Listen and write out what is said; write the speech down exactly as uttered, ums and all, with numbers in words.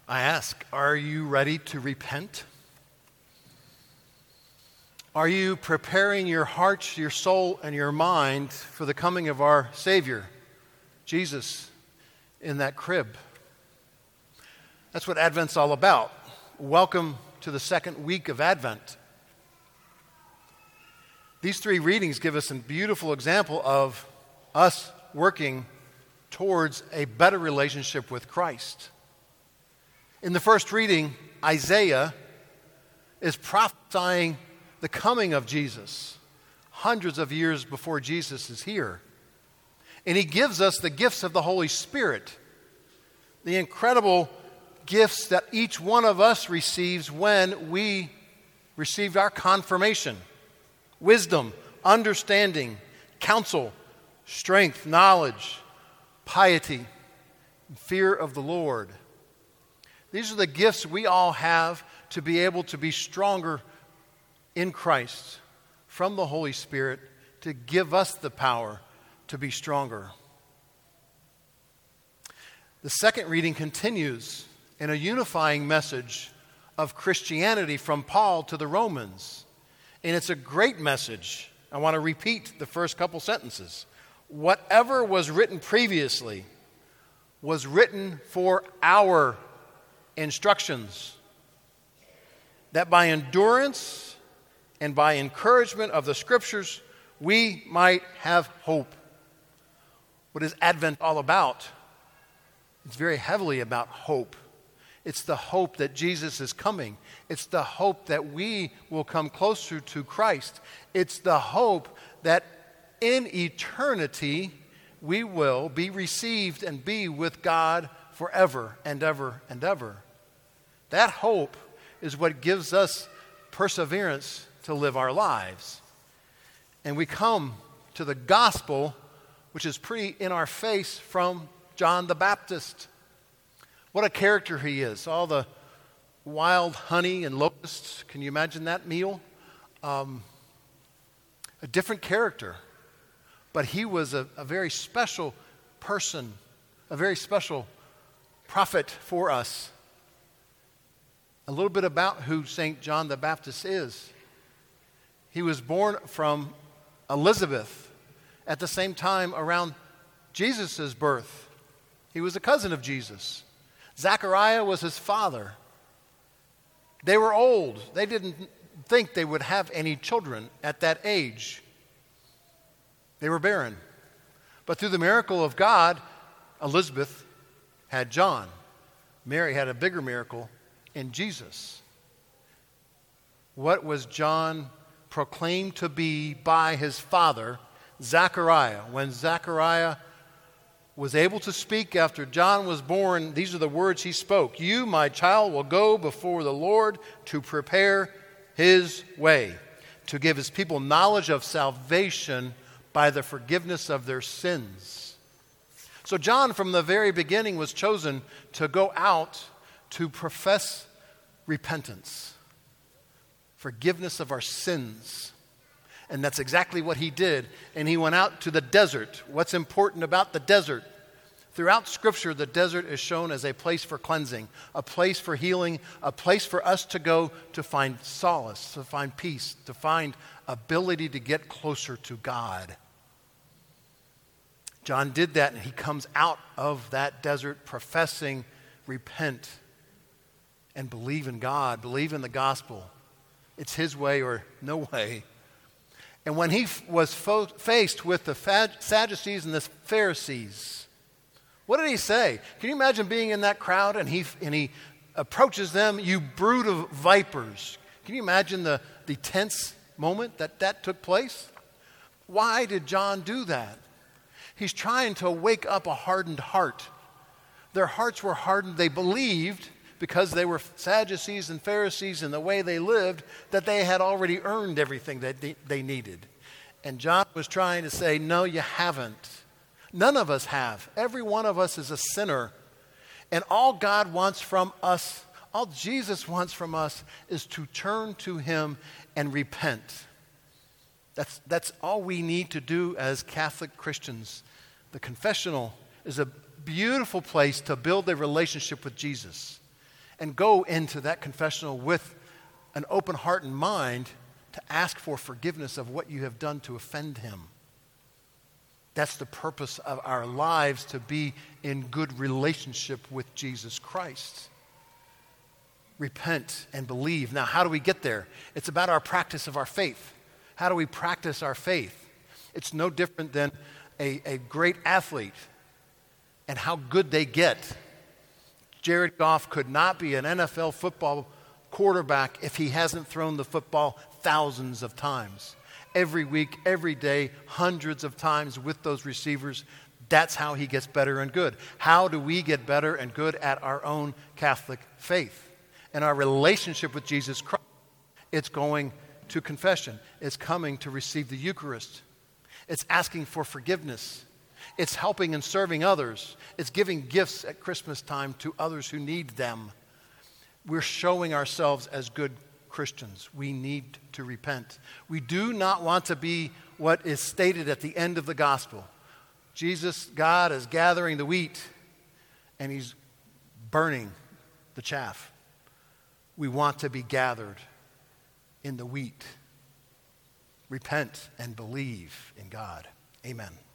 I ask, are you ready to repent? Are you preparing your heart, your soul, and your mind for the coming of our Savior, Jesus, in that crib? That's what Advent's all about. Welcome to the second week of Advent. These three readings give us a beautiful example of us working towards a better relationship with Christ. In the first reading, Isaiah is prophesying the coming of Jesus, hundreds of years before Jesus is here. And he gives us the gifts of the Holy Spirit, the incredible gifts that each one of us receives when we received our confirmation: wisdom, understanding, counsel, strength, knowledge, piety, and fear of the Lord. These are the gifts we all have to be able to be stronger in Christ from the Holy Spirit to give us the power to be stronger. The second reading continues in a unifying message of Christianity from Paul to the Romans. And it's a great message. I want to repeat the first couple sentences. Whatever was written previously was written for our instructions, that by endurance and by encouragement of the Scriptures, we might have hope. What is Advent all about? It's very heavily about hope. It's the hope that Jesus is coming. It's the hope that we will come closer to Christ. It's the hope that in eternity we will be received and be with God forever and ever and ever. That hope is what gives us perseverance to live our lives. And we come to the gospel, which is pretty in our face, from John the Baptist. What a character he is. All the wild honey and locusts. Can you imagine that meal? Um, a different character. But he was a, a very special person, a very special prophet for us. A little bit about who Saint John the Baptist is. He was born from Elizabeth at the same time around Jesus' birth. He was a cousin of Jesus. Zachariah was his father. They were old. They didn't think they would have any children at that age. They were barren. But through the miracle of God, Elizabeth had John. Mary had a bigger miracle in Jesus. What was John proclaimed to be by his father, Zachariah? When Zachariah was able to speak after John was born, these are the words he spoke: "You, my child, will go before the Lord to prepare his way, to give his people knowledge of salvation by the forgiveness of their sins." So John, from the very beginning, was chosen to go out to profess repentance, forgiveness of our sins. And that's exactly what he did. And he went out to the desert. What's important about the desert? Throughout Scripture, the desert is shown as a place for cleansing, a place for healing, a place for us to go to find solace, to find peace, to find ability to get closer to God. John did that, and he comes out of that desert professing, repent and believe in God, believe in the gospel. It's his way or no way. And when he f- was fo- faced with the Phad- Sadducees and the Pharisees, what did he say? Can you imagine being in that crowd and he f- and he approaches them, "You brood of vipers"? Can you imagine the, the tense moment that that took place? Why did John do that? He's trying to wake up a hardened heart. Their hearts were hardened. They believed, because they were Sadducees and Pharisees in the way they lived, that they had already earned everything that they, they needed. And John was trying to say, no, you haven't. None of us have. Every one of us is a sinner. And all God wants from us, all Jesus wants from us, is to turn to him and repent. That's, that's all we need to do as Catholic Christians. The confessional is a beautiful place to build a relationship with Jesus. and go into that confessional with an open heart and mind to ask for forgiveness of what you have done to offend him. That's the purpose of our lives, to be in good relationship with Jesus Christ. Repent and believe. Now, how do we get there? It's about our practice of our faith. How do we practice our faith? It's no different than a, a great athlete and how good they get. Jared Goff could not be an N F L football quarterback if he hasn't thrown the football thousands of times. Every week, every day, hundreds of times with those receivers. That's how he gets better and good. How do we get better and good at our own Catholic faith? And our relationship with Jesus Christ, it's going to confession. It's coming to receive the Eucharist. It's asking for forgiveness. It's helping and serving others. It's giving gifts at Christmas time to others who need them. We're showing ourselves as good Christians. We need to repent. We do not want to be what is stated at the end of the gospel. Jesus, God, is gathering the wheat and he's burning the chaff. We want to be gathered in the wheat. Repent and believe in God. Amen.